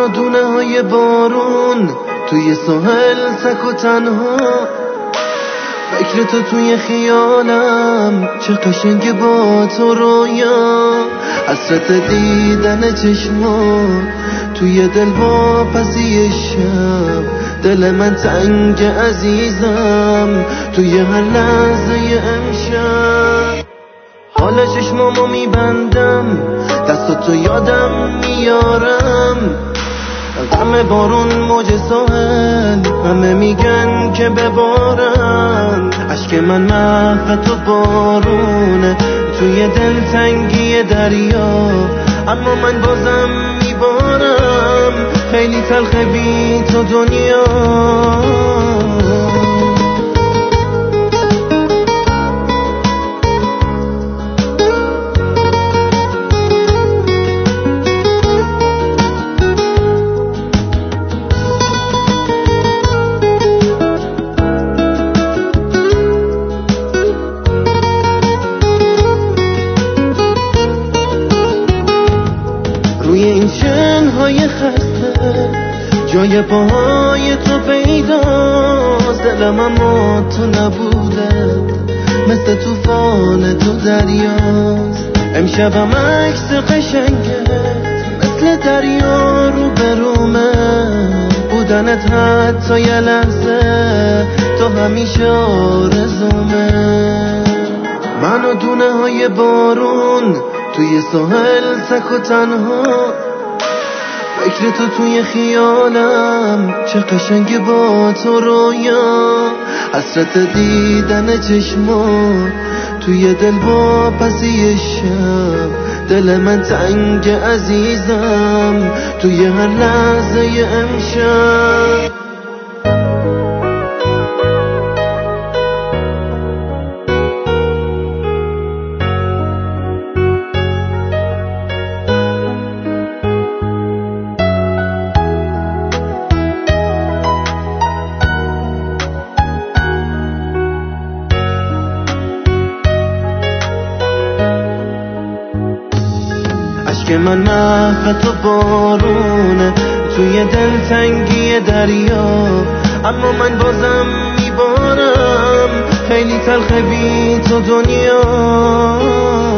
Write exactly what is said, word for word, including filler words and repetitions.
دونه های بارون توی ساحل تک و تنها، فکر تو توی خیالم، چه قشنگ با تو رویا، حسرت دیدن چشمات توی دل با پسی شب، دل من تنگ عزیزم توی هر لحظه امشب. حالا چشمامو میبندم، دستاتو یادم میارم، غم بارون موج ساحل، همه میگن که ببارم، عشق من محو تو بارونه توی دل تنگی دریا، اما من بازم میبارم، خیلی تلخ بی تو دنیا. روی این چنهای خسته جای پاهای تو پیداست، دلم اما تو نبوده، مثل توفان تو دریاست. امشبم عکس قشنگت مثل دریا رو برومه، بودنت حتی یه لحظه تو همیشه آرزومه. من و دونه های بارون توی ساحل تک و تنها، فکر تو توی خیالم، چه قشنگ با تو رویا، حسرت دیدن چشمات توی دل با پسی شب، دل من تنگ عزیزم توی هر لحظه امشب. که من محو تو بارونه توی دل تنگی دریا، اما من بازم میبارم، خیلی تلخ بی تو دنیا.